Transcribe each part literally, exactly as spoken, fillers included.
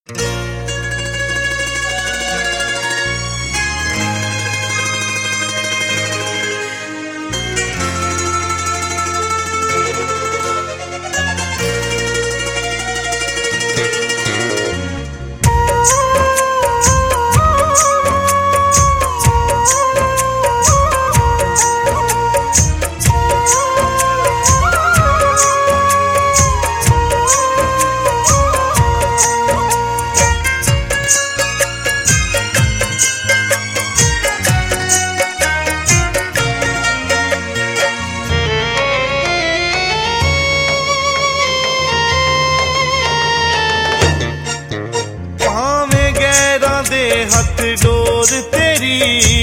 हथ डोर तेरी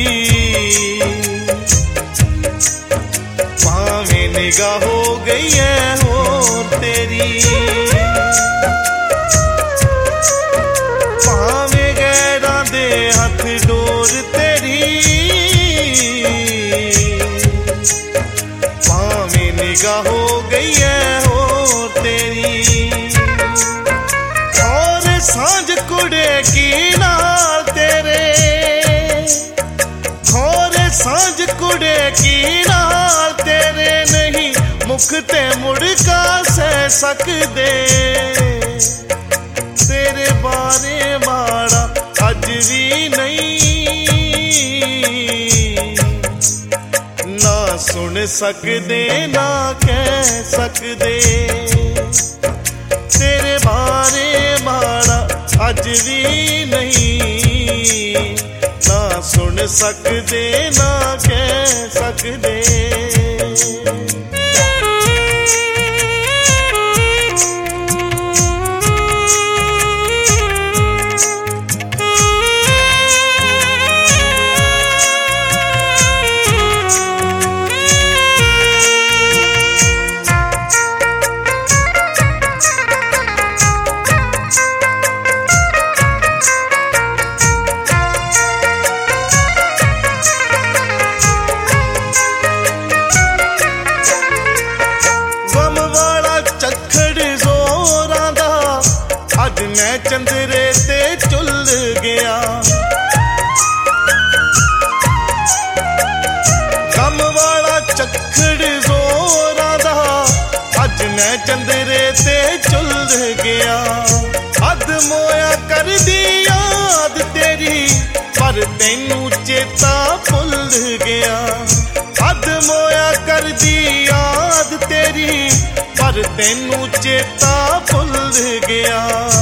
पावे निगाह हो गई है और तेरी पावे गैरा दे हथ डोर तेरी पावे निगाह हो गई है और तेरी और सांझ कुड़े की सांझ कुड़े की नाल तेरे नहीं मुख ते मुड़का सह सकदे तेरे बारे माड़ा अज भी नहीं ना सुन सकदे ना कह सकदे तेरे बारे माड़ा अज भी नहीं ना सुन सकदे ना कह सकदे मैं चंदरे ते चुल गया गम वाला चखड़ जोरा दा अज मैं चंदरे ते चुल गया अद मोया कर दी याद तेरी पर तैनू चेता भुल गया अद मोया कर दी याद तेरी पर तैनू चेता भुल गया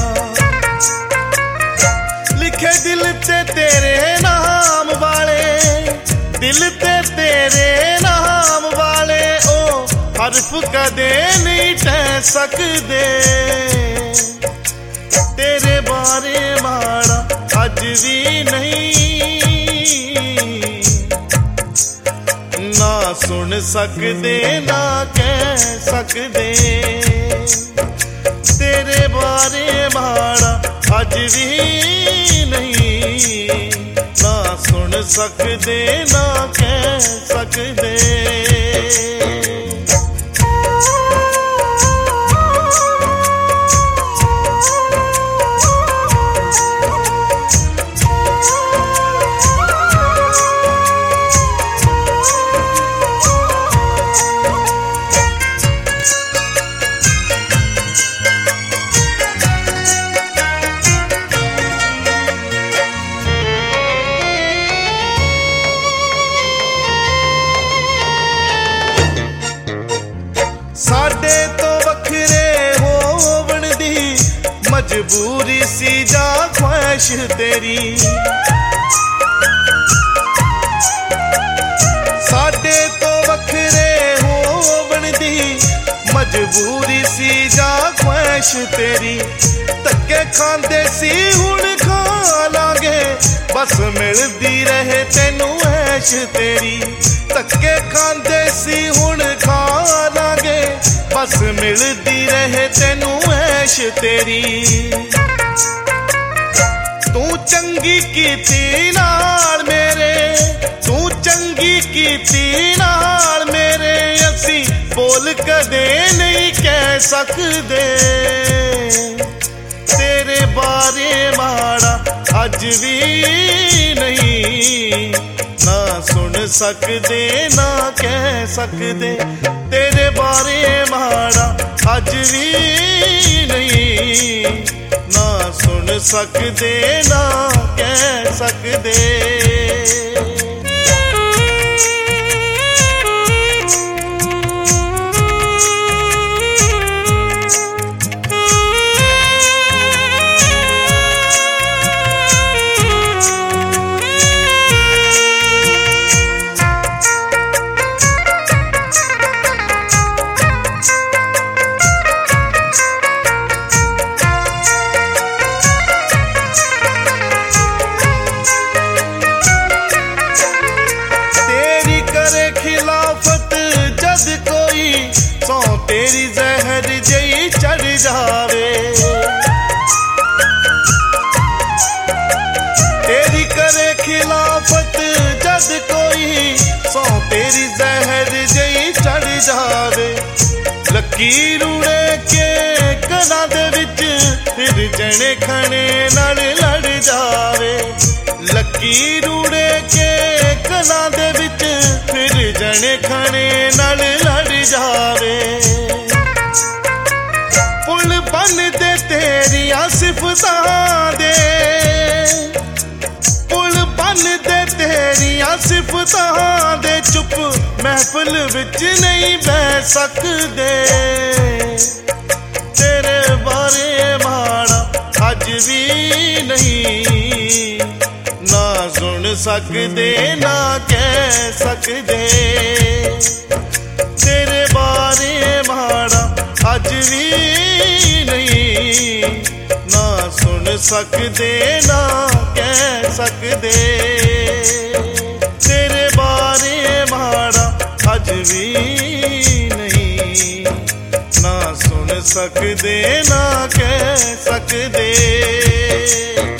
लिखे दिल ते तेरे नाम वाले दिल ते तेरे नाम वाले ओ हरफ कदे नहीं टह सकदे तेरे बारे माड़ा अज भी नहीं ना सुन सकदे ना कह सकदे तेरे बारे माड़ा अज भी नहीं ना सुन सकदे ना कह सकदे साडे तो वखरे होवण दी मजबूरी सी जा ख्वाहिश तेरी साडे तो वखरे होवण दी मजबूरी सी जा ख्वाहिश तेरी धक्के खांदे सी हुण खा लांगे बस मिलदी रहे तैनू ऐश तेरी धक्के खांदे सी हुण खा लांगे बस मिलदी रहे तैनू ऐश तेरी तू चंगी कीती नाल मेरे तू चंगी कीती नाल मेरे असी बोल कदे नहीं कह सकदे तेरे बारे माड़ा अज भी नहीं, ना सुन सकदे ना कह सकदे। तेरे बारे माड़ा अज भी नहीं, ना सुन सकदे ना कह सकदे। जद कोई सौ तेरी जहर जई चढ़ जावे, तेरी करे खिलाफत जद कोई सौ तेरी जहर जई चढ़ जावे। लकीर उड़े के कना दे विच फिर जने खने नाल लड़ जावे। लकीर उड़े के कना दे विच फिर जने खने नाल लड़ जावे। पुल बन दे तेरियां सिफतां दे, पुल बन दे तेरियां सिफतां दे। चुप महफिल विच नहीं बह सकदे, तेरे बारे माड़ा अज भी नहीं, ना सुन सकदे ना कह सकदे। तेरे बारे माड़ा अज भी नहीं, ना सुन सकदे ना कह सकदे। तेरे बारे माड़ा अज भी नहीं, ना सुन सकदे ना कह सकदे।